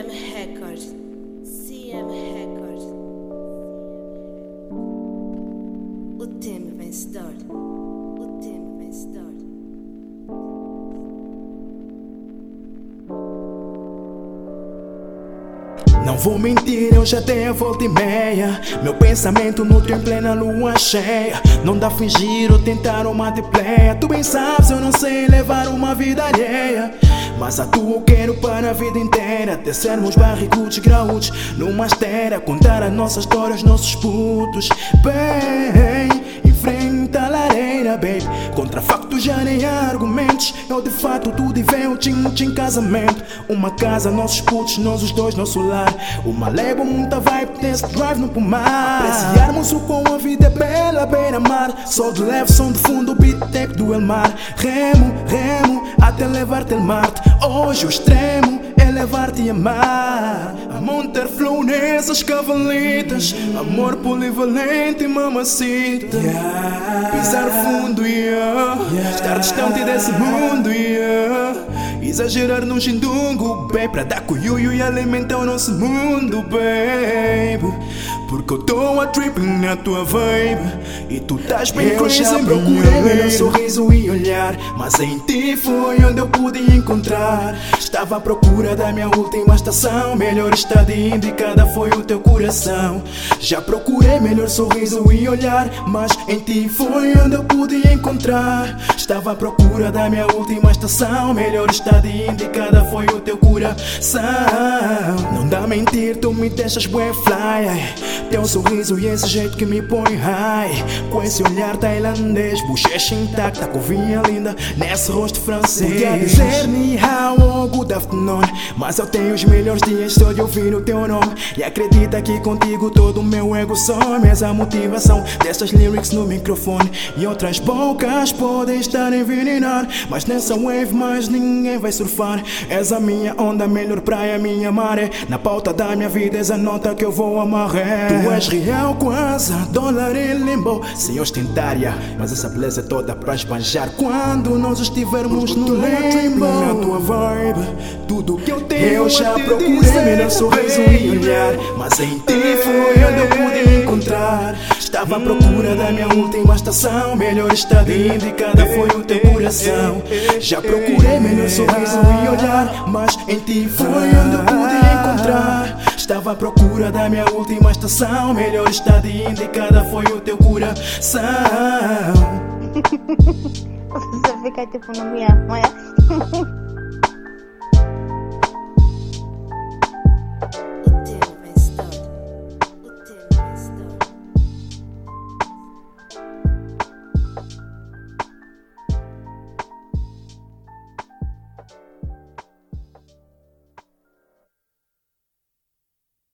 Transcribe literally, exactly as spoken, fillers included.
M Record, C M Record, o time vencedor, o time vencedor. Não vou mentir, eu já dei a volta e meia. Meu pensamento nutre em plena lua cheia. Não dá fingir ou tentar uma multiplayer. Tu bem sabes, eu não sei levar uma vida alheia, mas a tua eu quero para a vida inteira. Até sermos barrigudos, graúdos, numa esteira. Contar a nossa história aos nossos putos. Bem, enfrenta a lareira, baby. Contra factos já nem há argumentos. Eu de fato tudo e vem o tchim-tchim casamento. Uma casa, nossos putos, nós os dois, nosso lar. Uma leva, muita vibe, test drive no pomar. Apreciarmos o quão a vida é bela, beira-mar. Sol de leve, som de fundo, beat tape do Elmar. Remo, remo, até levar-te ao Marte. Hoje o extremo é levar-te a amar. A montar flow nessas cavalitas. Amor polivalente e mamacita. Yeah. Pisar fundo, yeah. Yeah. Estar distante desse mundo, yeah. Exagerar no chindungo, baby, pra dar cuiuio e alimentar o nosso mundo, baby. Porque eu tô a tripping na tua vibe e tu estás bem eu crazy. Eu já procurei melhor sorriso e olhar, mas em ti foi onde eu pude encontrar. Estava à procura da minha última estação. Melhor estadia indicada foi o teu coração. Já procurei melhor sorriso e olhar, mas em ti foi onde eu pude encontrar. Estava à procura da minha última estação. Melhor estadia indicada foi o teu coração. Não dá a mentir, tu me deixas bué fly. Teu sorriso e esse jeito que me põe high. Com esse olhar tailandês, bochecha intacta, covinha linda nesse rosto francês. Podia dizer ni hao ou good afternoon, mas eu tenho os melhores dias só de ouvir o teu nome. E acredita que contigo todo o meu ego some. És a motivação dessas lyrics no microfone. E outras bocas podem estar a envenenar, mas nessa wave mais ninguém vai surfar. És a minha onda, melhor praia, minha maré. Na pauta da minha vida és a nota que eu vou amarrar. Tu és real, quase dólar em limbo, sem ostentária, mas essa beleza é toda pra esbanjar quando nós estivermos no limbo. Na tua vibe, tudo que eu tenho eu já procurei melhor sorriso e olhar, mas em ti foi onde eu pude encontrar. Estava à procura da minha última estação. Melhor estadia indicada foi o teu coração. Já procurei melhor sorriso e olhar, mas em ti foi onde eu pude encontrar. Estava à procura da minha última estação. Melhor estadia indicada foi o teu coração. Você fica tipo, não me ama, é?